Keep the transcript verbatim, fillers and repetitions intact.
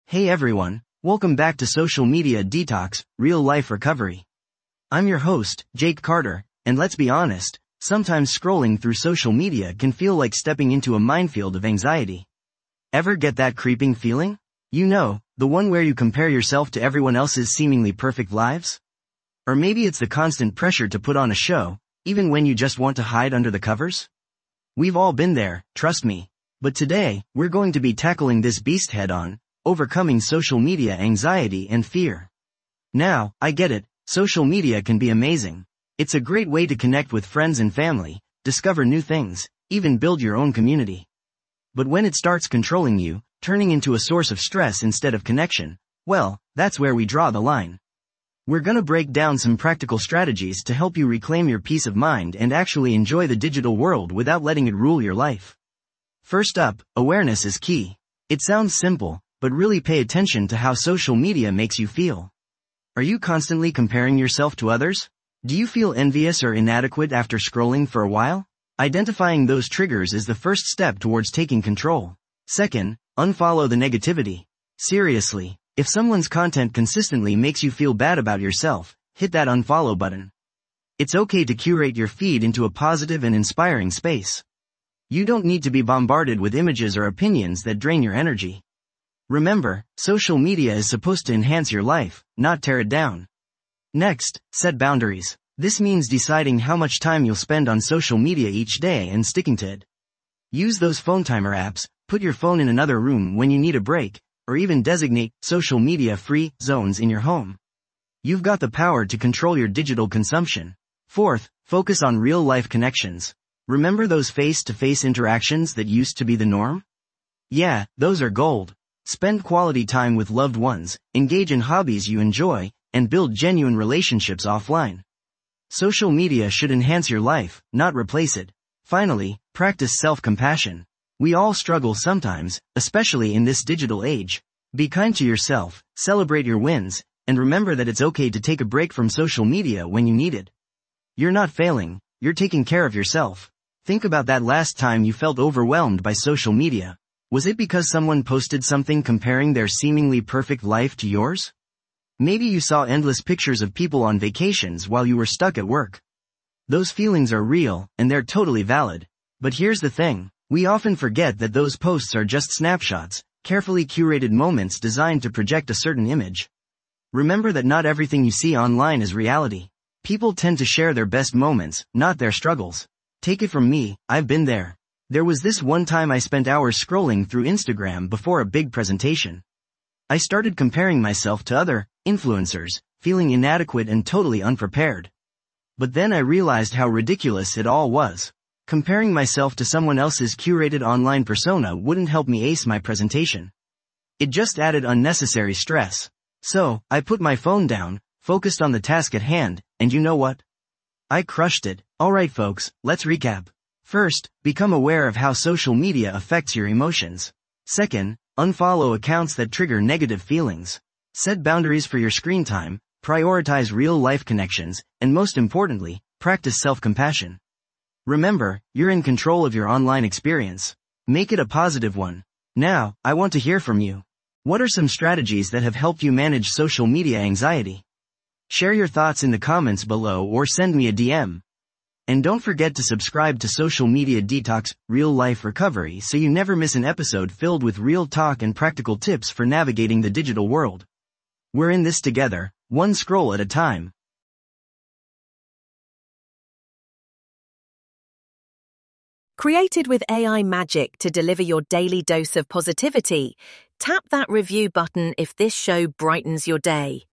Hey everyone, welcome back to Social Media Detox, Real Life Recovery. I'm your host, Jake Carter, and let's be honest, sometimes scrolling through social media can feel like stepping into a minefield of anxiety. Ever get that creeping feeling? You know, the one where you compare yourself to everyone else's seemingly perfect lives? Or maybe it's the constant pressure to put on a show, even when you just want to hide under the covers? We've all been there, trust me. But today, we're going to be tackling this beast head-on, overcoming social media anxiety and fear. Now, I get it, social media can be amazing. It's a great way to connect with friends and family, discover new things, even build your own community. But when it starts controlling you, turning into a source of stress instead of connection, well, that's where we draw the line. We're gonna break down some practical strategies to help you reclaim your peace of mind and actually enjoy the digital world without letting it rule your life. First up, awareness is key. It sounds simple, but really pay attention to how social media makes you feel. Are you constantly comparing yourself to others? Do you feel envious or inadequate after scrolling for a while? Identifying those triggers is the first step towards taking control. Second, unfollow the negativity. Seriously, if someone's content consistently makes you feel bad about yourself, hit that unfollow button. It's okay to curate your feed into a positive and inspiring space. You don't need to be bombarded with images or opinions that drain your energy. Remember, social media is supposed to enhance your life, not tear it down. Next, set boundaries. This means deciding how much time you'll spend on social media each day and sticking to it. Use those phone timer apps, put your phone in another room when you need a break, or even designate social media-free zones in your home. You've got the power to control your digital consumption. Fourth, focus on real-life connections. Remember those face-to-face interactions that used to be the norm? Yeah, those are gold. Spend quality time with loved ones, engage in hobbies you enjoy, and build genuine relationships offline. Social media should enhance your life, not replace it. Finally, practice self-compassion. We all struggle sometimes, especially in this digital age. Be kind to yourself, celebrate your wins, and remember that it's okay to take a break from social media when you need it. You're not failing, you're taking care of yourself. Think about that last time you felt overwhelmed by social media. Was it because someone posted something comparing their seemingly perfect life to yours? Maybe you saw endless pictures of people on vacations while you were stuck at work. Those feelings are real, and they're totally valid. But here's the thing, we often forget that those posts are just snapshots, carefully curated moments designed to project a certain image. Remember that not everything you see online is reality. People tend to share their best moments, not their struggles. Take it from me, I've been there. There was this one time I spent hours scrolling through Instagram before a big presentation. I started comparing myself to other influencers, feeling inadequate and totally unprepared. But then I realized how ridiculous it all was. Comparing myself to someone else's curated online persona wouldn't help me ace my presentation. It just added unnecessary stress. So, I put my phone down, focused on the task at hand, and you know what? I crushed it. Alright folks, let's recap. First, become aware of how social media affects your emotions. Second, unfollow accounts that trigger negative feelings. Set boundaries for your screen time, prioritize real-life connections, and most importantly, practice self-compassion. Remember, you're in control of your online experience. Make it a positive one. Now, I want to hear from you. What are some strategies that have helped you manage social media anxiety? Share your thoughts in the comments below or send me a D M. And don't forget to subscribe to Social Media Detox, Real Life Recovery so you never miss an episode filled with real talk and practical tips for navigating the digital world. We're in this together, one scroll at a time. Created with A I magic to deliver your daily dose of positivity, tap that review button if this show brightens your day.